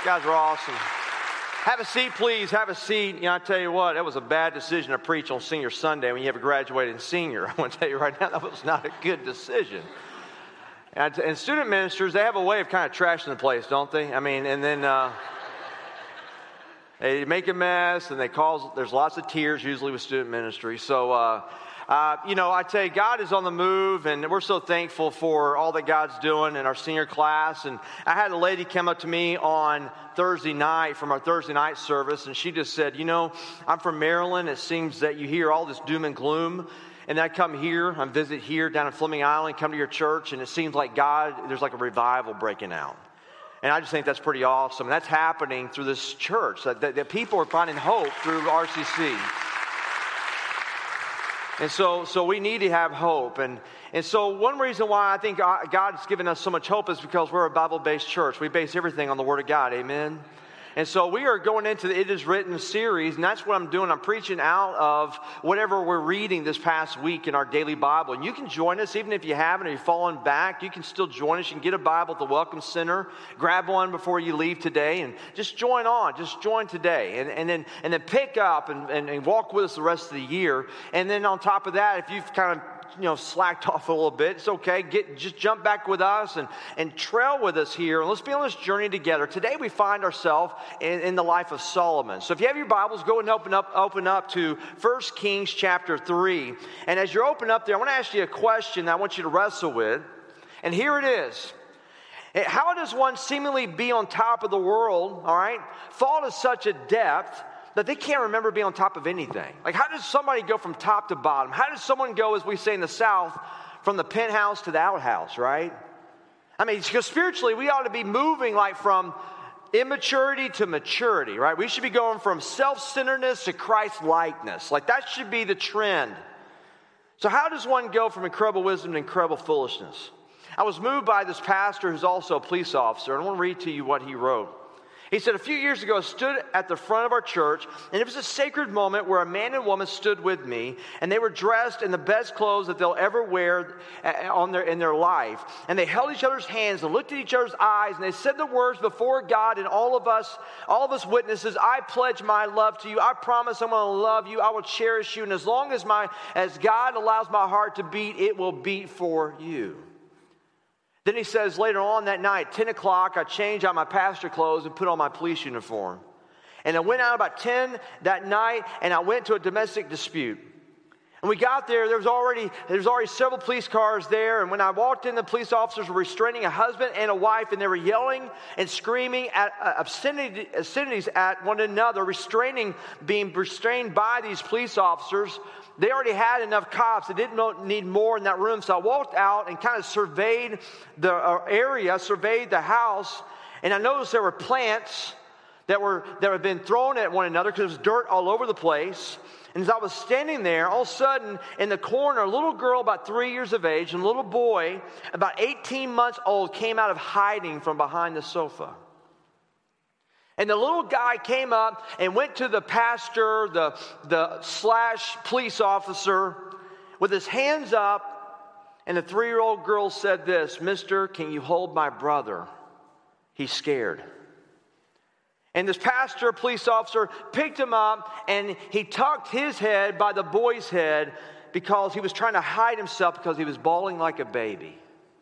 guys are awesome. Have a seat, please. Have a seat. You know, I tell you what, that was a bad decision to preach on Senior Sunday when you have a graduating senior. I want to tell you right now, that was not a good decision. And student ministers, they have a way of kind of trashing the place, don't they? I mean, and then they make a mess, and there's lots of tears usually with student ministry. So, I tell you, God is on the move, and we're so thankful for all that God's doing in our senior class. And I had a lady come up to me on Thursday night from our Thursday night service, and she just said, I'm from Maryland. It seems that you hear all this doom and gloom. And I come here, I visit here down in Fleming Island, come to your church, and it seems like there's like a revival breaking out. And I just think that's pretty awesome. And that's happening through this church, that people are finding hope through RCC. And so we need to have hope. And so one reason why I think God has given us so much hope is because we're a Bible-based church. We base everything on the Word of God. Amen? And so we are going into the It Is Written series, and that's what I'm doing. I'm preaching out of whatever we're reading this past week in our daily Bible. And you can join us, even if you haven't or you've fallen back. You can still join us. You can get a Bible at the Welcome Center. Grab one before you leave today, and just join on. Just join today, and then pick up and walk with us the rest of the year. And then on top of that, if you've kind of slacked off a little bit, it's okay. Just jump back with us and trail with us here. And let's be on this journey together. Today we find ourselves in the life of Solomon. So if you have your Bibles, go and open up to 1 Kings chapter 3. And as you're opening up there, I want to ask you a question that I want you to wrestle with. And here it is. How does one seemingly be on top of the world, all right, fall to such a depth that they can't remember being on top of anything? Like, how does somebody go from top to bottom? How does someone go, as we say in the South, from the penthouse to the outhouse, right? I mean, because spiritually, we ought to be moving like from immaturity to maturity, right? We should be going from self-centeredness to Christ-likeness. Like, that should be the trend. So how does one go from incredible wisdom to incredible foolishness? I was moved by this pastor who's also a police officer, and I want to read to you what he wrote. He said, a few years ago, I stood at the front of our church, and it was a sacred moment where a man and woman stood with me, and they were dressed in the best clothes that they'll ever wear in their life. And they held each other's hands and looked at each other's eyes, and they said the words before God and all of us witnesses, I pledge my love to you. I promise I'm going to love you. I will cherish you. And as long as God allows my heart to beat, it will beat for you. Then he says later on that night, 10 o'clock, I changed out my pastor clothes and put on my police uniform. And I went out about 10 that night, and I went to a domestic dispute. And we got there, there was already several police cars there. And when I walked in, the police officers were restraining a husband and a wife, and they were yelling and screaming at obscenities at one another, being restrained by these police officers. They already had enough cops. They didn't need more in that room. So I walked out and kind of surveyed the area, surveyed the house, and I noticed there were plants that had been thrown at one another because there was dirt all over the place. And as I was standing there, all of a sudden, in the corner, a little girl about 3 years of age and a little boy about 18 months old came out of hiding from behind the sofa. And the little guy came up and went to the pastor, the police officer, with his hands up. And the 3-year-old girl said this, Mister, can you hold my brother? He's scared. And this pastor, police officer, picked him up and he tucked his head by the boy's head because he was trying to hide himself because he was bawling like a baby.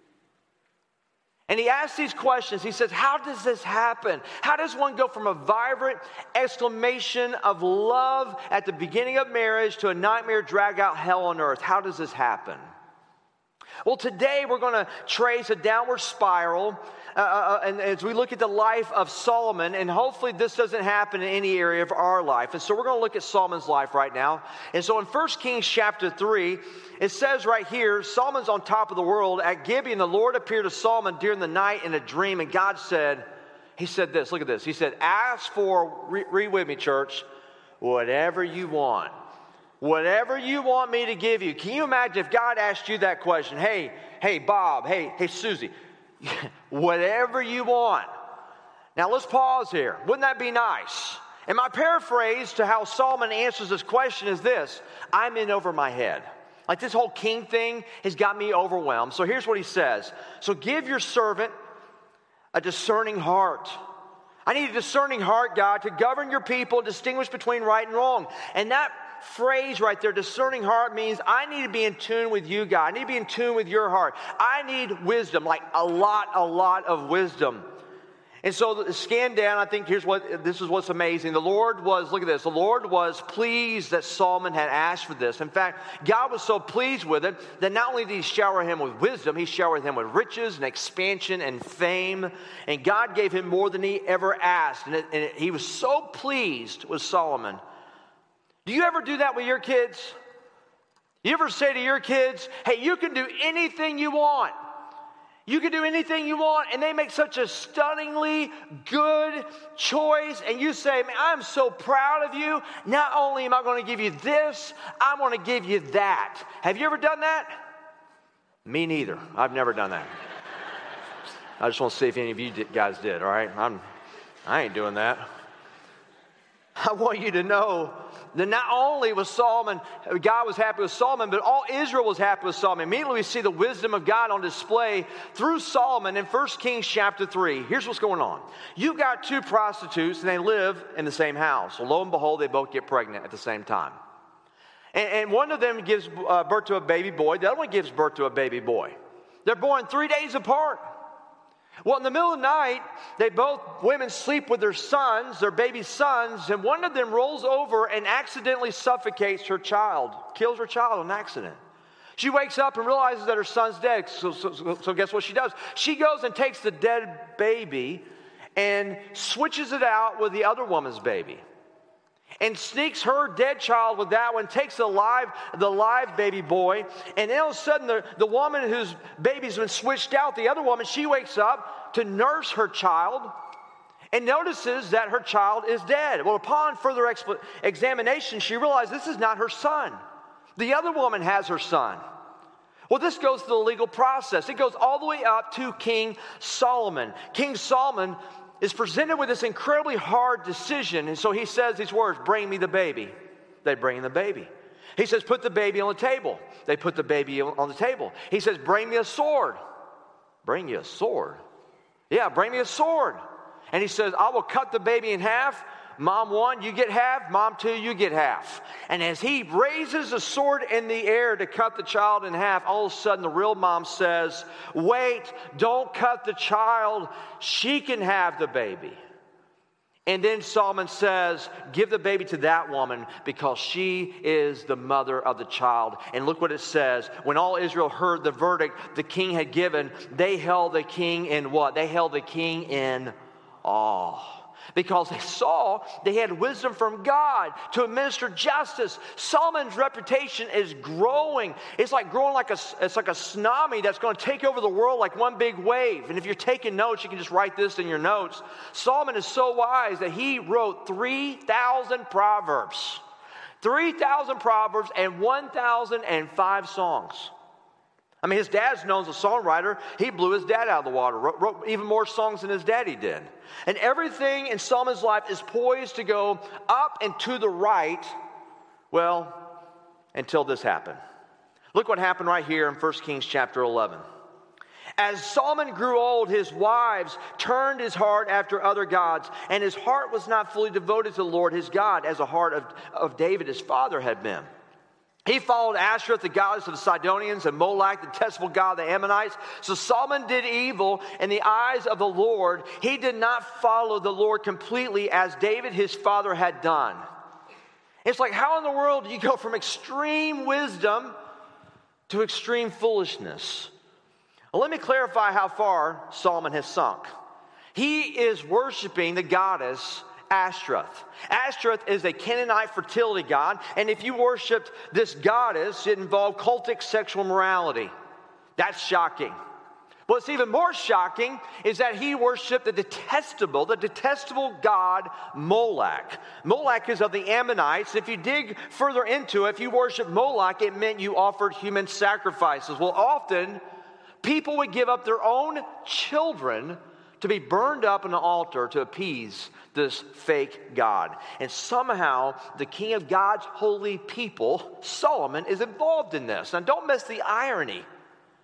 And he asked these questions. He says, how does this happen? How does one go from a vibrant exclamation of love at the beginning of marriage to a nightmare drag-out hell on earth? How does this happen? Well, today we're going to trace a downward spiral and as we look at the life of Solomon, and hopefully this doesn't happen in any area of our life. And so we're going to look at Solomon's life right now. And so in 1 Kings chapter 3, it says right here, Solomon's on top of the world. At Gibeon, the Lord appeared to Solomon during the night in a dream, and God said, he said this, look at this. He said, ask for, read with me, church, whatever you want. Whatever you want me to give you. Can you imagine if God asked you that question? Hey, Bob, hey, Susie, whatever you want. Now let's pause here. Wouldn't that be nice? And my paraphrase to how Solomon answers this question is this: I'm in over my head. Like this whole king thing has got me overwhelmed. So here's what he says. So give your servant a discerning heart, I need a discerning heart, God, to govern your people and distinguish between right and wrong. And that phrase right there, discerning heart, means I need to be in tune with you, God. I need to be in tune with your heart. I need wisdom, like a lot of wisdom. And so scan down, I think this is what's amazing. The Lord was, look at this, the Lord was pleased that Solomon had asked for this. In fact, God was so pleased with it that not only did he shower him with wisdom, he showered him with riches and expansion and fame. And God gave him more than he ever asked. And he was so pleased with Solomon. Do you ever do that with your kids? You ever say to your kids, hey, you can do anything you want. You can do anything you want, and they make such a stunningly good choice, and you say, man, I'm so proud of you. Not only am I going to give you this, I'm going to give you that. Have you ever done that? Me neither. I've never done that. I just want to see if any of you guys did, all right? I ain't doing that. I want you to know that not only was God was happy with Solomon, but all Israel was happy with Solomon. Immediately we see the wisdom of God on display through Solomon in 1 Kings chapter 3. Here's what's going on. You've got two prostitutes and they live in the same house. Well, lo and behold, they both get pregnant at the same time. And one of them gives birth to a baby boy. The other one gives birth to a baby boy. They're born 3 days apart. Well, in the middle of the night, women sleep with their sons, their baby sons, and one of them rolls over and accidentally suffocates her child, kills her child on accident. She wakes up and realizes that her son's dead, so guess what she does? She goes and takes the dead baby and switches it out with the other woman's baby. And sneaks her dead child with that one, takes the live baby boy, and then all of a sudden the woman whose baby's been switched out, the other woman, she wakes up to nurse her child and notices that her child is dead. Well, upon further examination, she realized this is not her son. The other woman has her son. Well, this goes through the legal process. It goes all the way up to King Solomon. King Solomon is presented with this incredibly hard decision. And so he says these words, bring me the baby. They bring him the baby. He says, put the baby on the table. They put the baby on the table. He says, bring me a sword. Bring you a sword? Yeah, bring me a sword. And he says, I will cut the baby in half. Mom 1, you get half. Mom 2, you get half. And as he raises the sword in the air to cut the child in half, all of a sudden the real mom says, wait, don't cut the child. She can have the baby. And then Solomon says, give the baby to that woman because she is the mother of the child. And look what it says. When all Israel heard the verdict the king had given, they held the king in what? They held the king in awe. Because they saw they had wisdom from God to administer justice. Solomon's reputation is growing. It's like growing like a tsunami that's going to take over the world like one big wave. And if you're taking notes, you can just write this in your notes. Solomon is so wise that he wrote 3,000 proverbs. 3,000 proverbs and 1,005 songs. I mean, his dad's known as a songwriter. He blew his dad out of the water, wrote even more songs than his daddy did. And everything in Solomon's life is poised to go up and to the right, well, until this happened. Look what happened right here in 1 Kings chapter 11. As Solomon grew old, his wives turned his heart after other gods, and his heart was not fully devoted to the Lord his God as the heart of David his father had been. He followed Ashtoreth, the goddess of the Sidonians, and Molech, the detestable god of the Ammonites. So Solomon did evil in the eyes of the Lord. He did not follow the Lord completely as David, his father, had done. It's like, how in the world do you go from extreme wisdom to extreme foolishness? Well, let me clarify how far Solomon has sunk. He is worshiping the goddess Ashtoreth. Ashtoreth is a Canaanite fertility god, and if you worshiped this goddess, it involved cultic sexual morality. That's shocking. What's even more shocking is that he worshiped the detestable god Molech. Molech is of the Ammonites. If you dig further into it, if you worship Molech, it meant you offered human sacrifices. Well, often people would give up their own children to be burned up on an altar to appease this fake god. And somehow, the king of God's holy people, Solomon, is involved in this. Now, don't miss the irony.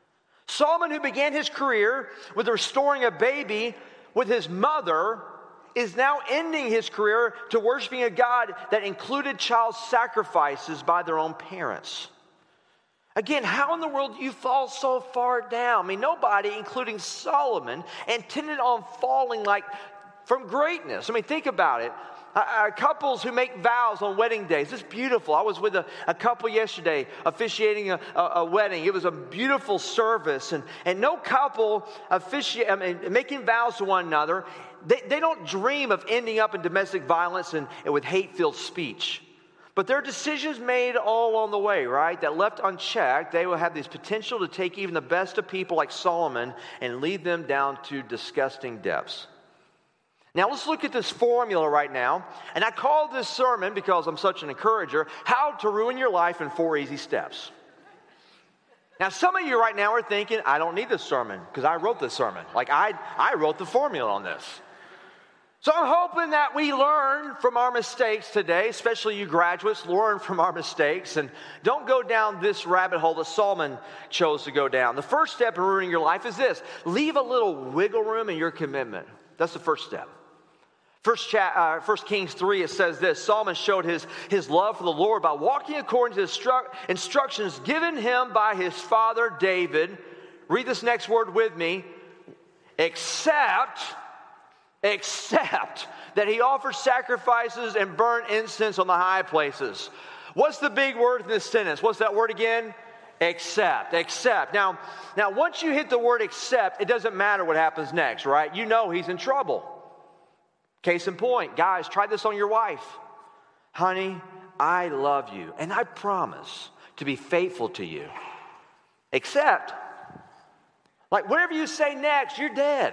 Solomon, who began his career with restoring a baby with his mother, is now ending his career to worshiping a God that included child sacrifices by their own parents. Again, how in the world do you fall so far down? I mean, nobody, including Solomon, intended on falling from greatness. I mean, think about it. Couples who make vows on wedding days, it's beautiful. I was with a couple yesterday officiating a wedding. It was a beautiful service. And no couple making vows to one another, they don't dream of ending up in domestic violence and with hate-filled speech. But there are decisions made all along the way, right, that left unchecked, they will have this potential to take even the best of people like Solomon and lead them down to disgusting depths. Now, let's look at this formula right now. And I call this sermon, because I'm such an encourager, How to Ruin Your Life in 4 Easy Steps. Now, some of you right now are thinking, I don't need this sermon because I wrote this sermon. I wrote the formula on this. So I'm hoping that we learn from our mistakes today, especially you graduates, learn from our mistakes and don't go down this rabbit hole that Solomon chose to go down. The first step in ruining your life is this: leave a little wiggle room in your commitment. That's the first step. 1 Kings 3, it says this: Solomon showed his love for the Lord by walking according to the instructions given him by his father David. Read this next word with me. Except that he offered sacrifices and burned incense on the high places. What's the big word in this sentence? What's that word again? Except. Now, once you hit the word except, it doesn't matter what happens next, right? You know he's in trouble. Case in point, guys, try this on your wife. Honey, I love you, and I promise to be faithful to you. Except, whatever you say next, you're dead.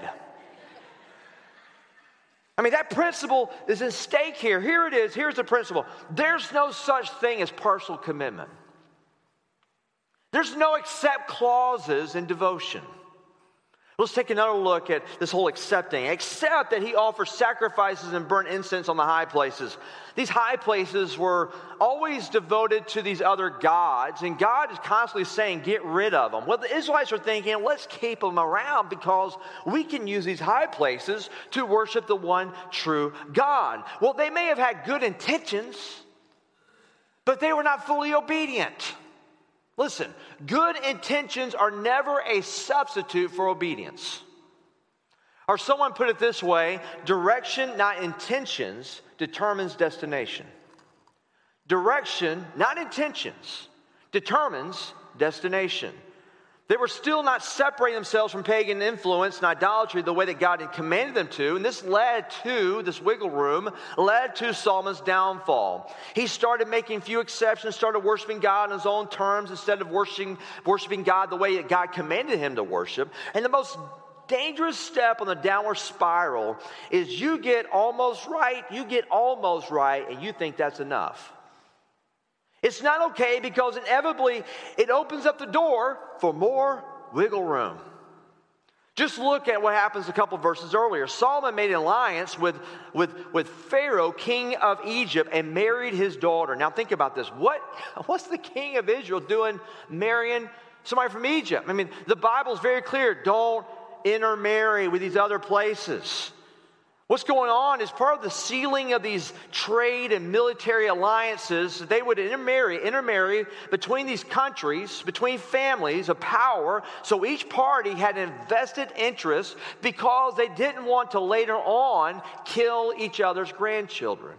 I mean, that principle is at stake here. Here it is. Here's the principle. There's no such thing as partial commitment. There's no except clauses in devotion. Let's take another look at this whole accepting. Except that he offers sacrifices and burnt incense on the high places. These high places were always devoted to these other gods, and God is constantly saying, get rid of them. Well, the Israelites are thinking, let's keep them around because we can use these high places to worship the one true God. Well, they may have had good intentions, but they were not fully obedient. Listen, good intentions are never a substitute for obedience. Or someone put it this way: direction, not intentions, determines destination. Direction, not intentions, determines destination. They were still not separating themselves from pagan influence and idolatry the way that God had commanded them to. And this wiggle room led to Solomon's downfall. He started making few exceptions, started worshiping God on his own terms instead of worshiping God the way that God commanded him to worship. And the most dangerous step on the downward spiral is you get almost right, and you think that's enough. It's not okay because inevitably it opens up the door for more wiggle room. Just look at what happens a couple verses earlier. Solomon made an alliance with Pharaoh, king of Egypt, and married his daughter. Now think about this. What's the king of Israel doing marrying somebody from Egypt? I mean, the Bible's very clear. Don't intermarry with these other places. What's going on is part of the sealing of these trade and military alliances. They would intermarry between these countries, between families of power. So each party had an invested interest because they didn't want to later on kill each other's grandchildren.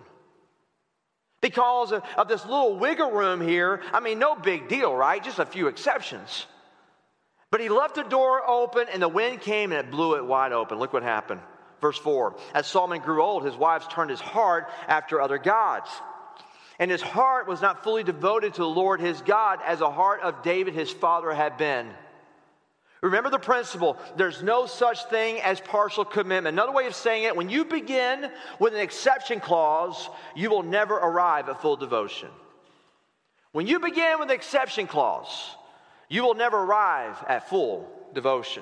Because of this little wiggle room here, I mean, no big deal, right? Just a few exceptions. But he left the door open and the wind came and it blew it wide open. Look what happened. Verse 4, as Solomon grew old, his wives turned his heart after other gods. And his heart was not fully devoted to the Lord his God as the heart of David his father had been. Remember the principle, there's no such thing as partial commitment. Another way of saying it, when you begin with an exception clause, you will never arrive at full devotion. When you begin with an exception clause, you will never arrive at full devotion.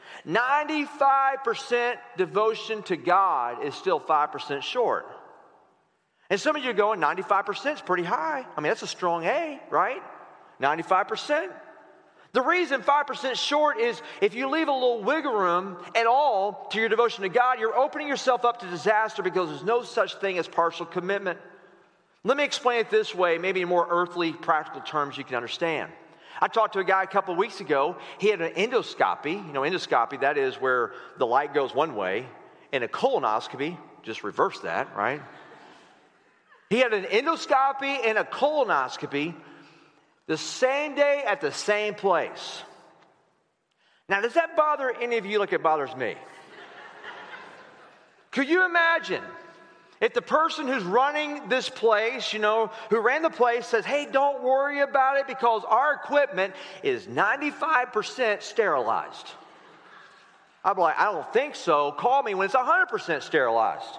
95% devotion to God is still 5% short. And some of you are going, 95% is pretty high. I mean, that's a strong A, right? 95%. The reason 5% short is if you leave a little wiggle room at all to your devotion to God, you're opening yourself up to disaster because there's no such thing as partial commitment. Let me explain it this way, maybe in more earthly, practical terms you can understand. I talked to a guy a couple of weeks ago. He had an endoscopy. You know, endoscopy, that is where the light goes one way, and a colonoscopy, just reverse that, right? He had an endoscopy and a colonoscopy the same day at the same place. Now, does that bother any of you like it bothers me? Could you imagine if the person who's running this place, you know, who ran the place says, hey, don't worry about it because our equipment is 95% sterilized. I'd be like, I don't think so. Call me when it's 100% sterilized.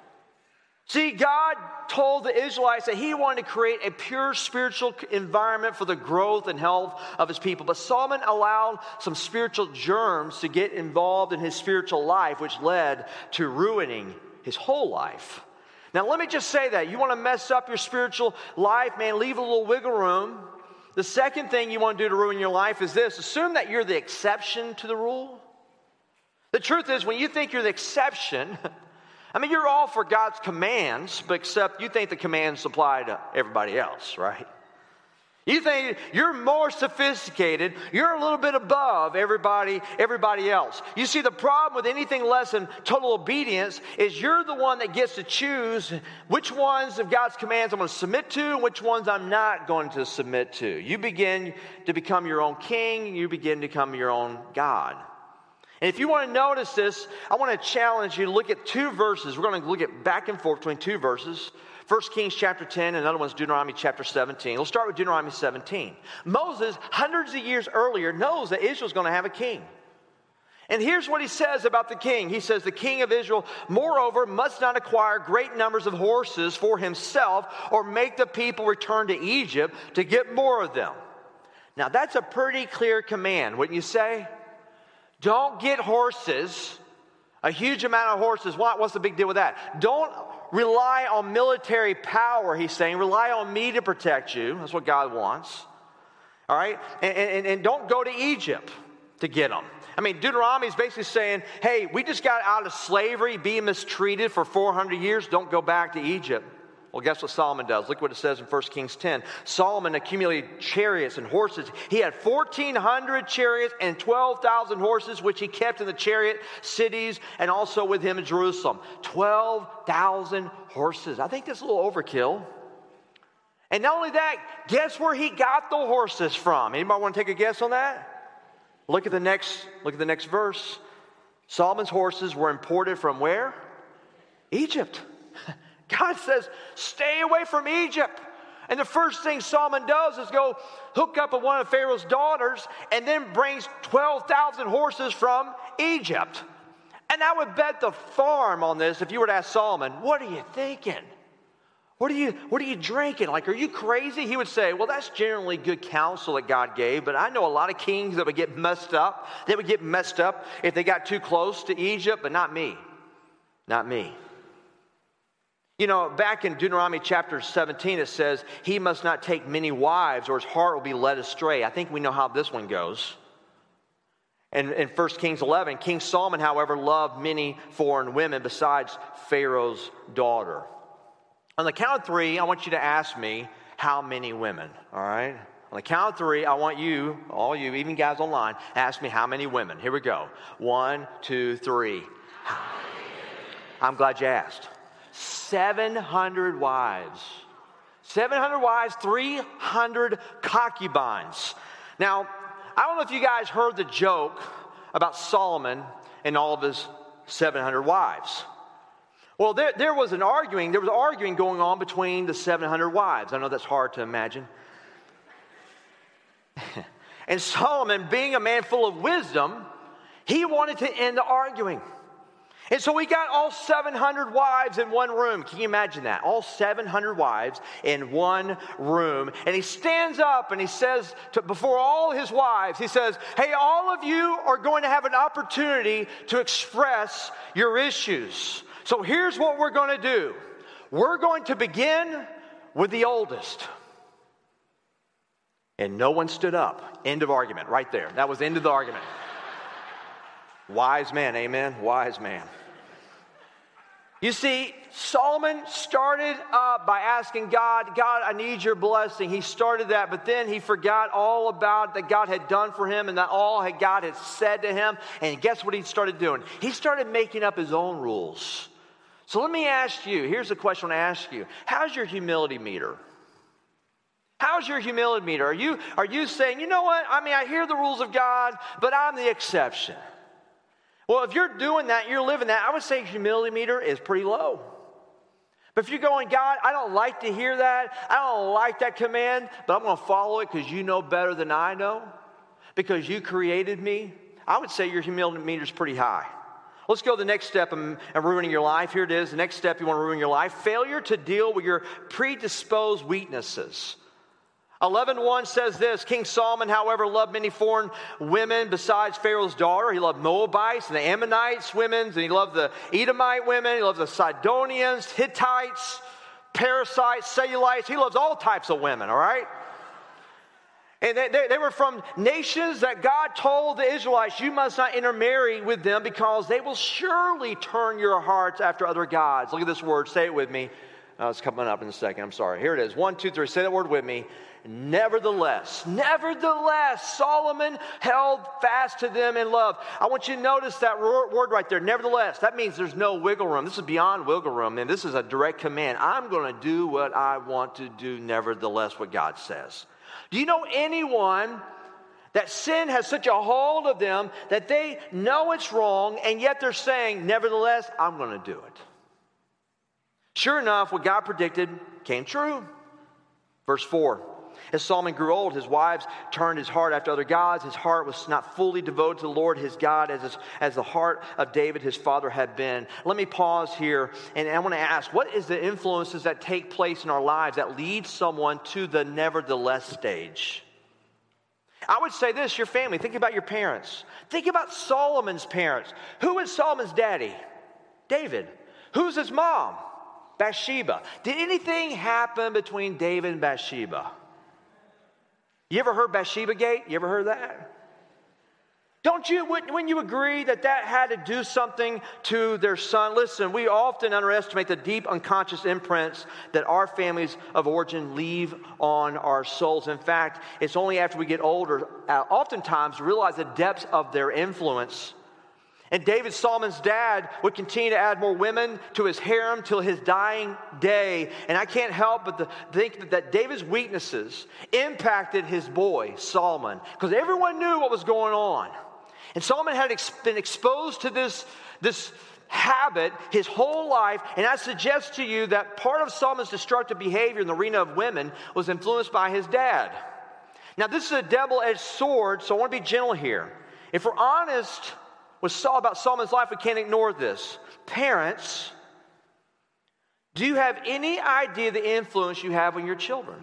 See, God told the Israelites that He wanted to create a pure spiritual environment for the growth and health of His people. But Solomon allowed some spiritual germs to get involved in his spiritual life, which led to ruining his whole life. Now, let me just say that. You want to mess up your spiritual life, man, leave a little wiggle room. The second thing you want to do to ruin your life is this. Assume that you're the exception to the rule. The truth is, when you think you're the exception, I mean, you're all for God's commands, but except you think the commands apply to everybody else, right? You think you're more sophisticated. You're a little bit above everybody else. You see, the problem with anything less than total obedience is you're the one that gets to choose which ones of God's commands I'm going to submit to and which ones I'm not going to submit to. You begin to become your own king. You begin to become your own God. And if you want to notice this, I want to challenge you to look at two verses. We're going to look at back and forth between two verses. 1 Kings chapter 10 and another one's Deuteronomy chapter 17. We'll start with Deuteronomy 17. Moses, hundreds of years earlier, knows that Israel's going to have a king. And here's what he says about the king. He says, the king of Israel, moreover, must not acquire great numbers of horses for himself or make the people return to Egypt to get more of them. Now, that's a pretty clear command, wouldn't you say? Don't get horses, a huge amount of horses. What's the big deal with that? Don't rely on military power, he's saying. Rely on me to protect you. That's what God wants. All right? And don't go to Egypt to get them. I mean, Deuteronomy is basically saying, hey, we just got out of slavery, being mistreated for 400 years. Don't go back to Egypt. Well, guess what Solomon does? Look what it says in 1 Kings 10. Solomon accumulated chariots and horses. He had 1,400 chariots and 12,000 horses, which he kept in the chariot cities and also with him in Jerusalem. 12,000 horses. I think that's a little overkill. And not only that, guess where he got the horses from? Anybody want to take a guess on that? Look at the next verse. Solomon's horses were imported from where? Egypt. God says, stay away from Egypt. And the first thing Solomon does is go hook up with one of Pharaoh's daughters and then brings 12,000 horses from Egypt. And I would bet the farm on this if you were to ask Solomon, what are you thinking? What are you drinking? Like, are you crazy? He would say, well, that's generally good counsel that God gave, but I know a lot of kings that would get messed up. They would get messed up if they got too close to Egypt, but not me. Not me. You know, back in Deuteronomy chapter 17, it says, he must not take many wives or his heart will be led astray. I think we know how this one goes. And in 1 Kings 11, King Solomon, however, loved many foreign women besides Pharaoh's daughter. On the count of three, I want you to ask me how many women, all right? On the count of three, I want you, all you, even guys online, ask me how many women. Here we go. 1, 2, 3. I'm glad you asked. 700 wives. 700 wives, 300 concubines. Now, I don't know if you guys heard the joke about Solomon and all of his 700 wives. Well, there was arguing going on between the 700 wives. I know that's hard to imagine. And Solomon, being a man full of wisdom, he wanted to end the arguing. And so we got all 700 wives in one room. Can you imagine that? All 700 wives in one room. And he stands up and he says, before all his wives, he says, hey, all of you are going to have an opportunity to express your issues. So here's what we're going to do. We're going to begin with the oldest. And no one stood up. End of argument, right there. That was the end of the argument. Wise man, amen? Wise man. You see, Solomon started by asking God, I need your blessing. He started that, but then he forgot all about that God had done for him and that all God had said to him. And guess what he started doing? He started making up his own rules. So let me ask you, here's the question I ask you. How's your humility meter? How's your humility meter? Are you saying, you know what? I mean, I hear the rules of God, but I'm the exception. Well, if you're doing that, you're living that, I would say humility meter is pretty low. But if you're going, God, I don't like to hear that. I don't like that command, but I'm going to follow it because you know better than I know, because you created me, I would say your humility meter is pretty high. Let's go to the next step in ruining your life. Here it is. The next step you want to ruin your life. Failure to deal with your predisposed weaknesses. 11:1 says this, King Solomon, however, loved many foreign women besides Pharaoh's daughter. He loved Moabites and the Ammonites women, and he loved the Edomite women. He loved the Sidonians, Hittites, Parasites, Cellulites. He loves all types of women, all right? And they were from nations that God told the Israelites, you must not intermarry with them because they will surely turn your hearts after other gods. Look at this word. Say it with me. It's coming up in a second. I'm sorry. Here it is. 1, 2, 3. Say that word with me. Nevertheless, Solomon held fast to them in love. I want you to notice that word right there, nevertheless. That means there's no wiggle room. This is beyond wiggle room, and this is a direct command. I'm going to do what I want to do, nevertheless, what God says. Do you know anyone that sin has such a hold of them that they know it's wrong, and yet they're saying, nevertheless, I'm going to do it? Sure enough, what God predicted came true. Verse 4. As Solomon grew old, his wives turned his heart after other gods. His heart was not fully devoted to the Lord his God as the heart of David, his father, had been. Let me pause here, and I want to ask, what is the influences that take place in our lives that lead someone to the nevertheless stage? I would say this, your family. Think about your parents. Think about Solomon's parents. Who is Solomon's daddy? David. Who's his mom? Bathsheba. Did anything happen between David and Bathsheba? You ever heard Bathsheba Gate? You ever heard that? Don't you, when you agree that had to do something to their son? Listen, we often underestimate the deep unconscious imprints that our families of origin leave on our souls. In fact, it's only after we get older, oftentimes, realize the depths of their influence. And David, Solomon's dad, would continue to add more women to his harem till his dying day. And I can't help but think that David's weaknesses impacted his boy, Solomon, because everyone knew what was going on. And Solomon had been exposed to this habit his whole life. And I suggest to you that part of Solomon's destructive behavior in the arena of women was influenced by his dad. Now, this is a double-edged sword, so I want to be gentle here. If we're honest about Solomon's life, we can't ignore this. Parents, do you have any idea the influence you have on your children?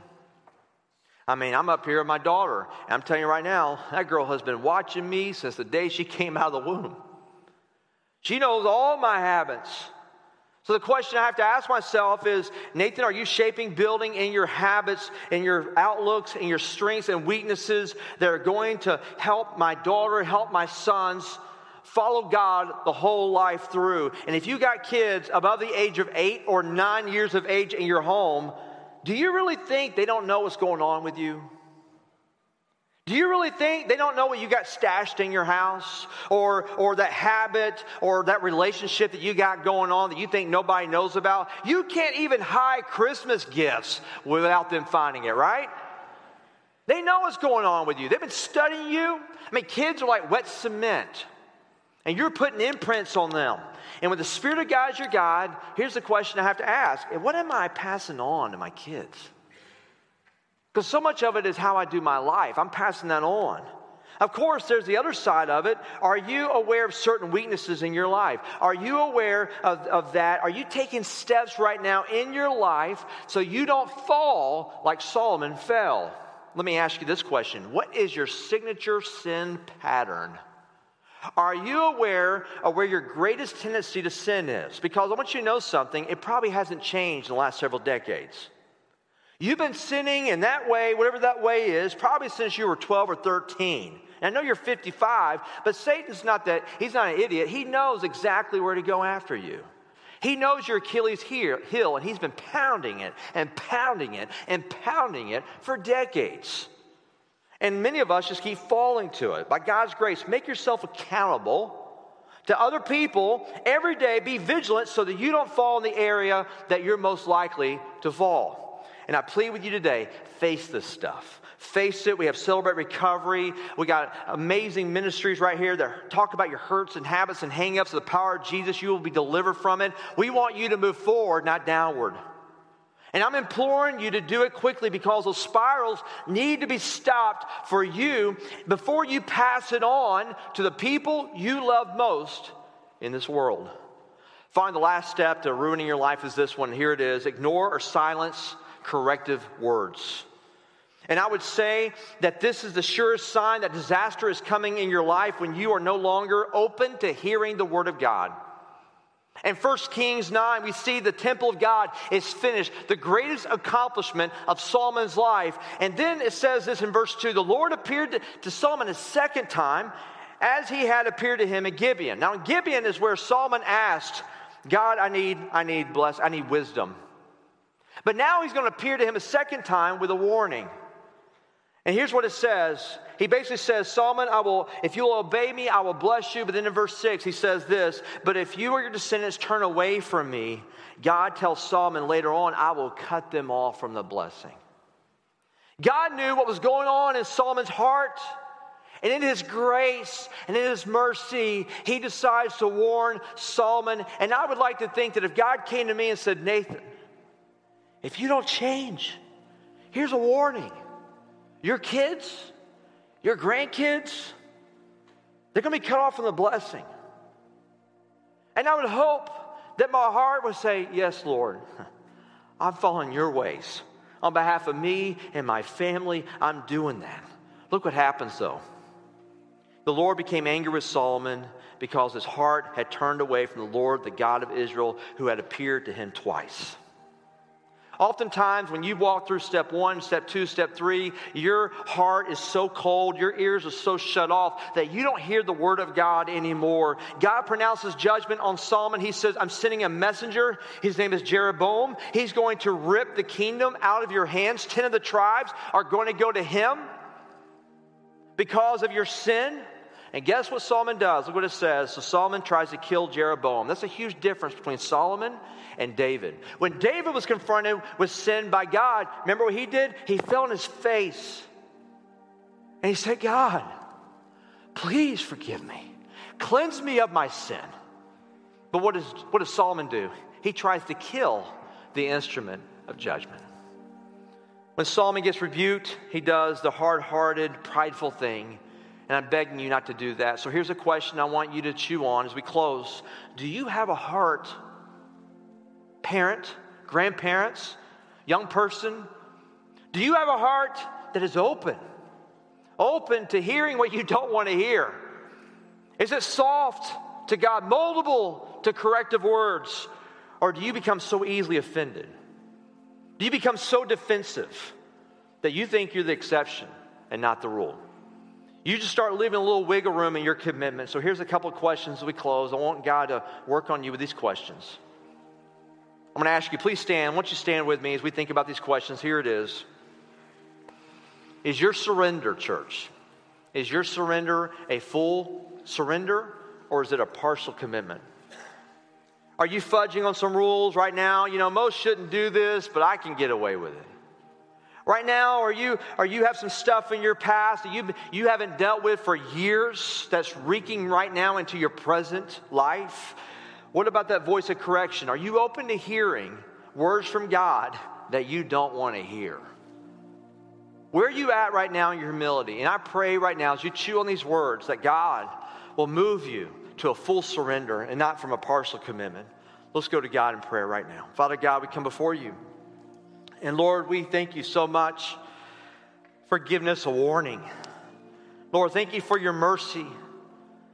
I mean, I'm up here with my daughter, and I'm telling you right now, that girl has been watching me since the day she came out of the womb. She knows all my habits. So the question I have to ask myself is, Nathan, are you shaping, building in your habits, in your outlooks, in your strengths and weaknesses that are going to help my daughter, help my sons follow God the whole life through? And if you got kids above the age of 8 or 9 years of age in your home, do you really think they don't know what's going on with you? Do you really think they don't know what you got stashed in your house? Or that habit or that relationship that you got going on that you think nobody knows about? You can't even hide Christmas gifts without them finding it, right? They know what's going on with you. They've been studying you. I mean, kids are like wet cement. And you're putting imprints on them. And when the Spirit of God is your guide, here's the question I have to ask. What am I passing on to my kids? Because so much of it is how I do my life. I'm passing that on. Of course, there's the other side of it. Are you aware of certain weaknesses in your life? Are you aware of that? Are you taking steps right now in your life so you don't fall like Solomon fell? Let me ask you this question. What is your signature sin pattern? Are you aware of where your greatest tendency to sin is? Because I want you to know something. It probably hasn't changed in the last several decades. You've been sinning in that way, whatever that way is, probably since you were 12 or 13. And I know you're 55, but Satan's not that, he's not an idiot. He knows exactly where to go after you. He knows your Achilles heel, and he's been pounding it and pounding it and pounding it for decades. And many of us just keep falling to it. By God's grace, make yourself accountable to other people every day. Be vigilant so that you don't fall in the area that you're most likely to fall. And I plead with you today, face this stuff. Face it. We have Celebrate Recovery. We got amazing ministries right here that talk about your hurts and habits and hang-ups of the power of Jesus. You will be delivered from it. We want you to move forward, not downward. And I'm imploring you to do it quickly because those spirals need to be stopped for you before you pass it on to the people you love most in this world. Finally, the last step to ruining your life is this one. Here it is. Ignore or silence corrective words. And I would say that this is the surest sign that disaster is coming in your life when you are no longer open to hearing the Word of God. In 1 Kings 9, we see the temple of God is finished, the greatest accomplishment of Solomon's life. And then it says this in verse 2, the Lord appeared to Solomon a second time as he had appeared to him at Gibeon. Now, Gibeon is where Solomon asked, God, I need wisdom. But now he's going to appear to him a second time with a warning. And here's what it says. He basically says, Solomon, if you'll obey me, I will bless you. But then in verse 6, he says this, but if you or your descendants turn away from me, God tells Solomon later on, I will cut them off from the blessing. God knew what was going on in Solomon's heart. And in his grace and in his mercy, he decides to warn Solomon. And I would like to think that if God came to me and said, Nathan, if you don't change, here's a warning. Your kids, your grandkids, they're going to be cut off from the blessing. And I would hope that my heart would say, yes, Lord, I'm following your ways. On behalf of me and my family, I'm doing that. Look what happens, though. The Lord became angry with Solomon because his heart had turned away from the Lord, the God of Israel, who had appeared to him twice. Oftentimes, when you walk through step 1, step 2, step 3, your heart is so cold, your ears are so shut off that you don't hear the word of God anymore. God pronounces judgment on Solomon. He says, I'm sending a messenger. His name is Jeroboam. He's going to rip the kingdom out of your hands. 10 of the tribes are going to go to him because of your sin. And guess what Solomon does? Look what it says. So Solomon tries to kill Jeroboam. That's a huge difference between Solomon and David. When David was confronted with sin by God, remember what he did? He fell on his face. And he said, God, please forgive me. Cleanse me of my sin. But what does Solomon do? He tries to kill the instrument of judgment. When Solomon gets rebuked, he does the hard-hearted, prideful thing. And I'm begging you not to do that. So here's a question I want you to chew on as we close. Do you have a heart, parent, grandparents, young person? Do you have a heart that is open to hearing what you don't want to hear? Is it soft to God, moldable to corrective words? Or do you become so easily offended? Do you become so defensive that you think you're the exception and not the rule? You just start leaving a little wiggle room in your commitment. So here's a couple of questions as we close. I want God to work on you with these questions. I'm going to ask you, please stand. I want you to stand with me as we think about these questions. Here it is. Is your surrender, church, is your surrender a full surrender or is it a partial commitment? Are you fudging on some rules right now? You know, most shouldn't do this, but I can get away with it. Right now, or you have some stuff in your past that you haven't dealt with for years that's reeking right now into your present life? What about that voice of correction? Are you open to hearing words from God that you don't want to hear? Where are you at right now in your humility? And I pray right now as you chew on these words that God will move you to a full surrender and not from a partial commitment. Let's go to God in prayer right now. Father God, we come before you. And Lord, we thank you so much for giving us a warning. Lord, thank you for your mercy.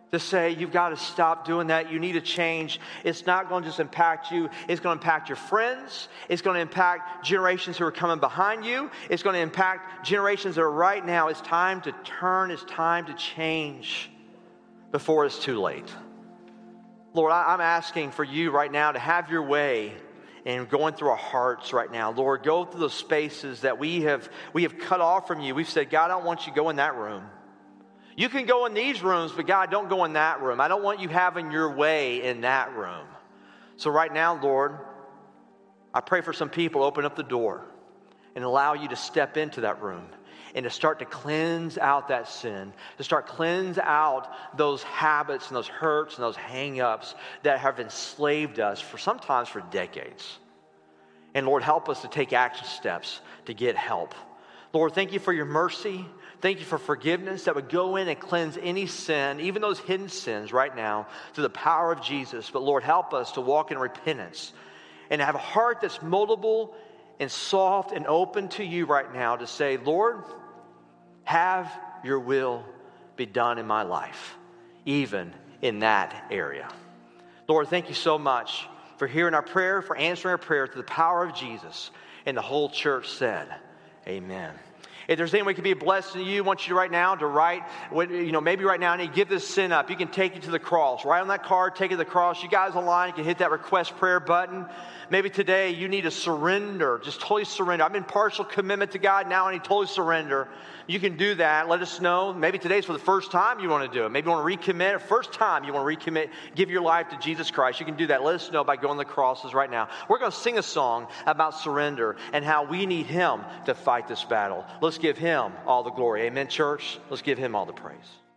to say you've got to stop doing that. You need to change. It's not going to just impact you. It's going to impact your friends. It's going to impact generations who are coming behind you. It's going to impact generations that are right now. It's time to turn. It's time to change before it's too late. Lord, I'm asking for you right now to have your way in going through our hearts right now. Lord, go through those spaces that we have cut off from you. We've said, God, I don't want you to go in that room. You can go in these rooms, but God, don't go in that room. I don't want you having your way in that room. So right now, Lord, I pray for some people, open up the door and allow you to step into that room and to start to cleanse out that sin, to start cleanse out those habits and those hurts and those hang-ups that have enslaved us sometimes for decades. And Lord, help us to take action steps to get help. Lord, thank you for your mercy. Thank you for forgiveness that would go in and cleanse any sin, even those hidden sins right now, through the power of Jesus. But Lord, help us to walk in repentance and have a heart that's moldable and soft and open to you right now to say, Lord, have your will be done in my life, even in that area. Lord, thank you so much for hearing our prayer, for answering our prayer through the power of Jesus. And the whole church said, amen. If there's anyone who can be a blessing to you, I want you right now to write, maybe right now I need to give this sin up. You can take it to the cross. Write on that card, take it to the cross. You guys online, you can hit that request prayer button. Maybe today you need to surrender, just totally surrender. I'm in partial commitment to God. Now I need to totally surrender. You can do that. Let us know. Maybe today's for the first time you want to do it. Maybe you want to recommit. First time you want to recommit, give your life to Jesus Christ. You can do that. Let us know by going to the crosses right now. We're going to sing a song about surrender and how we need Him to fight this battle. Let's give Him all the glory. Amen, church? Let's give Him all the praise.